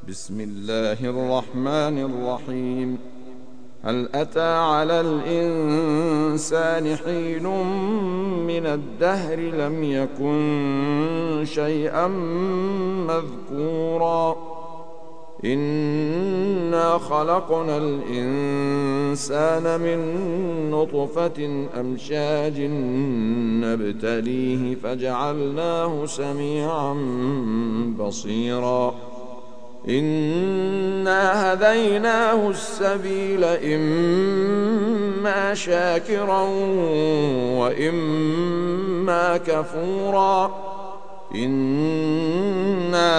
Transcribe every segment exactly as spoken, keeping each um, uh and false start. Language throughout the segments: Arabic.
بسم الله الرحمن الرحيم. هل أتى على الإنسان حين من الدهر لم يكن شيئا مذكورا إنا خلقنا الإنسان من نطفة أمشاج نبتليه فجعلناه سميعا بصيرا إنا هديناه السبيل إما شاكرا وإما كفورا إنا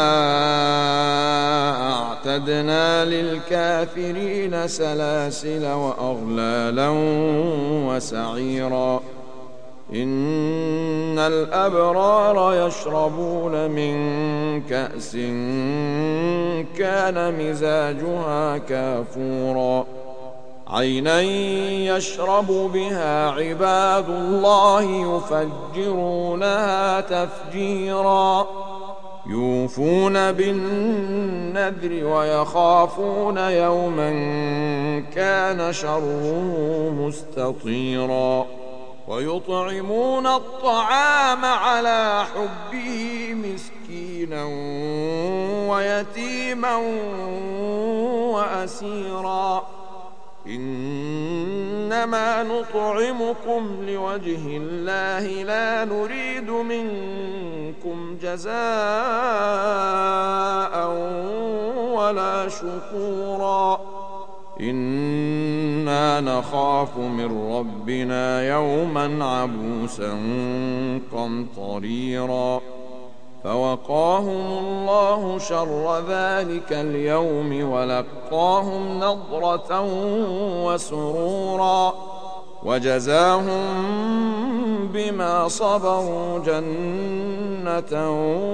أعتدنا للكافرين سلاسل وأغلالا وسعيرا إن الأبرار يشربون من كأس كان مزاجها كافورا عينا يشرب بها عباد الله يفجرونها تفجيرا يوفون بالنذر ويخافون يوما كان شره مستطيرا ويطعمون الطعام على حبه مسكينا ويتيما وأسيرا إنما نطعمكم لوجه الله لا نريد منكم جزاء ولا شكورا إنا نخاف من ربنا يوما عبوسا قمطريرا فوقاهم الله شر ذلك اليوم ولقاهم نضرة وسرورا وجزاهم بما صبروا جنة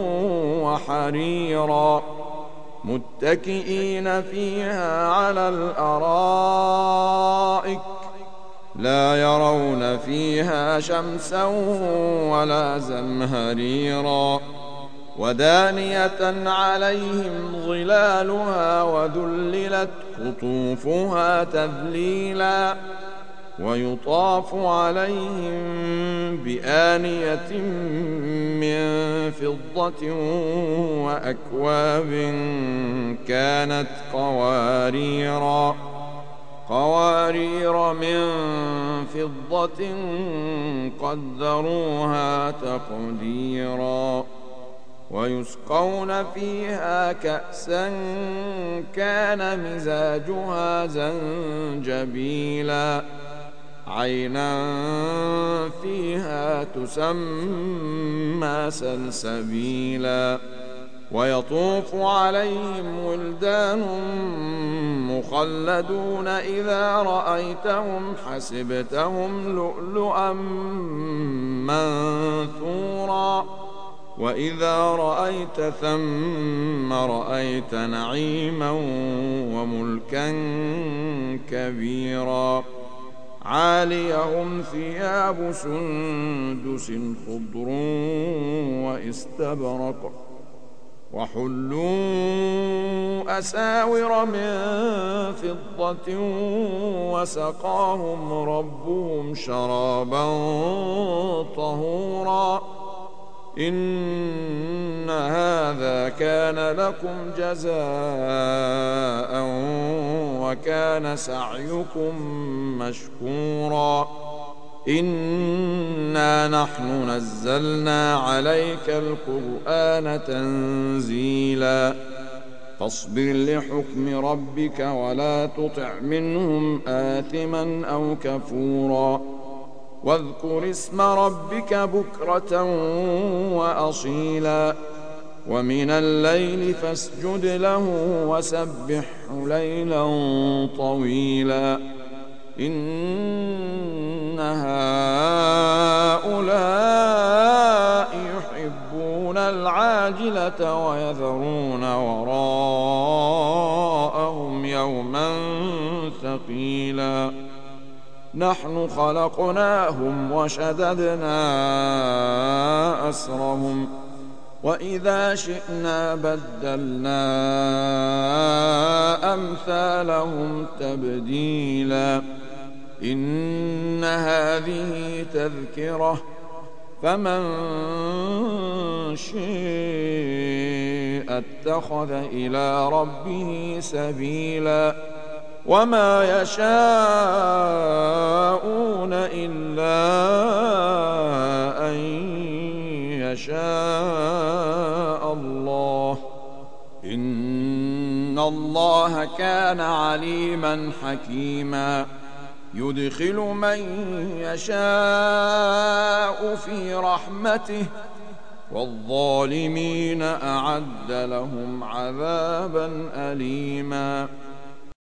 وحريرا متكئين فيها على الأرائك لا يرون فيها شمسا ولا زمهريرا ودانية عليهم ظلالها وذللت قطوفها تذليلا ويطاف عليهم بآنية من فضة وأكواب كانت قواريرا قوارير من فضة قدروها تقديرا ويسقون فيها كأسا كان مزاجها زنجبيلا عينا فيها تسمى سلسبيلا ويطوف عليهم ولدان مخلدون إذا رأيتهم حسبتهم لؤلؤا منثورا وإذا رأيت ثم رأيت نعيما وملكا كبيرا عاليهم ثياب سندس خضر واستبرق وحلوا أساور من فضة وسقاهم ربهم شرابا طهورا إن هذا كان لكم جزاء وكان سعيكم مشكورا إنا نحن نزلنا عليك القرآن تنزيلا فاصبر لحكم ربك ولا تطع منهم آثما أو كفورا واذكر اسم ربك بكرة وأصيلا ومن الليل فاسجد له وسبحه ليلا طويلا إن هؤلاء يحبون العاجلة ويذرون وراءهم يوما ثقيلا نحن خلقناهم وشددنا أسرهم وإذا شئنا بدلنا أمثالهم تبديلا إن هذه تذكرة فمن شاء اتخذ إلى ربه سبيلا وما يشاءون إلا أن يشاء الله إن الله كان عليما حكيما يدخل من يشاء في رحمته والظالمين أعد لهم عذابا أليما